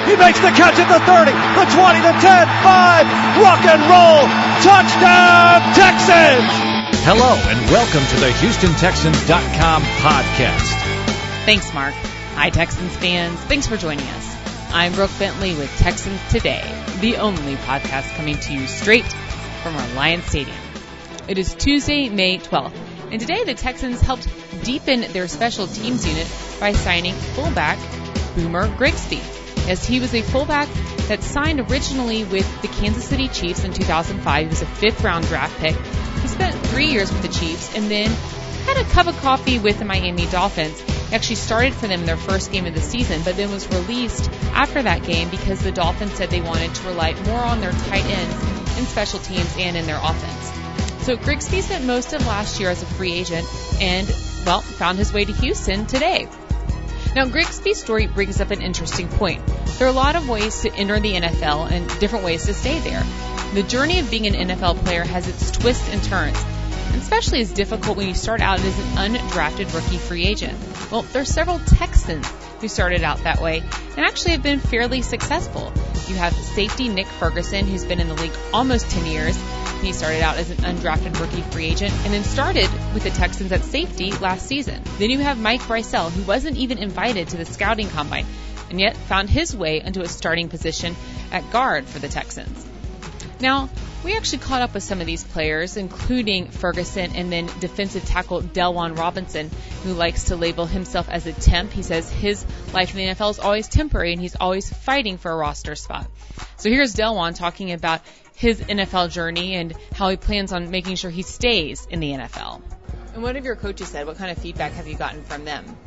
He makes the catch at the 30, the 20, the 10, 5. Rock and roll. Touchdown, Texans. Hello, and welcome to the HoustonTexans.com podcast. Thanks, Mark. Hi, Texans fans. Thanks for joining us. I'm Brooke Bentley with Texans Today, the only podcast coming to you straight from Reliance Stadium. It is Tuesday, May 12th, and today the Texans helped deepen their special teams unit by signing fullback Boomer Grigsby, as he was a fullback that signed originally with the Kansas City Chiefs in 2005. He was a fifth-round draft pick. He spent 3 years with the Chiefs and then had a cup of coffee with the Miami Dolphins. He actually started for them in their first game of the season, but then was released after that game because the Dolphins said they wanted to rely more on their tight ends in special teams and in their offense. So Grigsby spent most of last year as a free agent and, well, found his way to Houston today. Now, Grigsby's story brings up an interesting point. There are a lot of ways to enter the NFL and different ways to stay there. The journey of being an NFL player has its twists and turns, and especially is difficult when you start out as an undrafted rookie free agent. Well, there are several Texans who started out that way and actually have been fairly successful. You have safety Nick Ferguson, who's been in the league almost 10 years. He started out as an undrafted rookie free agent and then started with the Texans at safety last season. Then you have Mike Brycel, who wasn't even invited to the scouting combine and yet found his way into a starting position at guard for the Texans. Now, we actually caught up with some of these players, including Ferguson and then defensive tackle Delwan Robinson, who likes to label himself as a temp. He says his life in the NFL is always temporary and he's always fighting for a roster spot. So here's Delwan talking about his NFL journey and how he plans on making sure he stays in the NFL. And what have your coaches said? What kind of feedback have you gotten from them?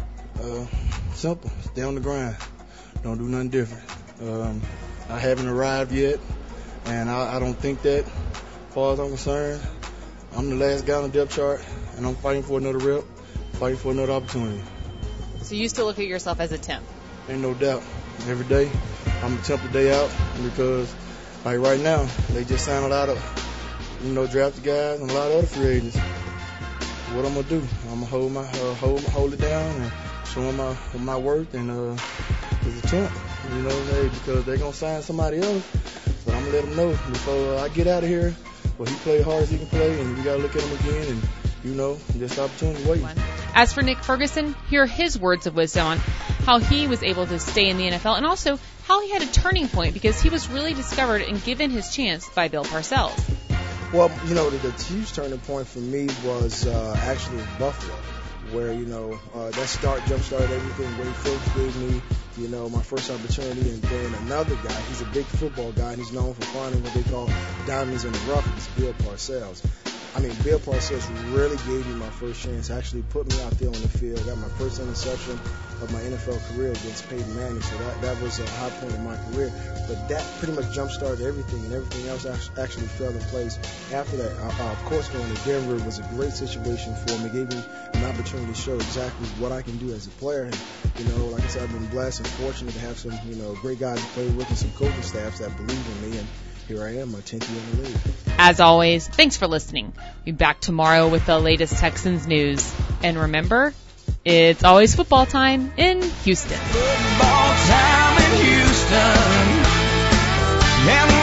Simple. Stay on the grind. Don't do nothing different. I haven't arrived yet, and I don't think that, as far as I'm concerned, I'm the last guy on the depth chart, and I'm fighting for another rep, fighting for another opportunity. So you still look at yourself as a temp? Ain't no doubt. Every day, I'm a temp a day out, because like right now, they just signed a lot of, drafted guys and a lot of other free agents. What I'm gonna do? I'm gonna hold it down and show them my worth and as a temp, because they're gonna sign somebody else. But I'm gonna let them know before I get out of here. Well, he played hard as he can play, and we gotta look at him again, and just opportunity waiting. As for Nick Ferguson, here are his words of wisdom on how he was able to stay in the NFL and also how he had a turning point because he was really discovered and given his chance by Bill Parcells. Well, the huge turning point for me was actually in Buffalo, where, that jump-started everything. Wade Phillips gave me, my first opportunity, and then another guy, he's a big football guy, and he's known for finding what they call diamonds in the rough, it's Bill Parcells. Bill Parcells really gave me my first chance, actually put me out there on the field, got my first interception of my NFL career against Peyton Manning, so that was a high point in my career. But that pretty much jump-started everything, and everything else actually fell in place. After that, of course, going to Denver was a great situation for me. It gave me an opportunity to show exactly what I can do as a player. And, like I said, I've been blessed and fortunate to have some, great guys to play with and some coaching staffs that believe in me. And here I am, my 10th year in the league. As always, thanks for listening. We'll be back tomorrow with the latest Texans news. And remember, it's always football time in Houston. Football time in Houston. And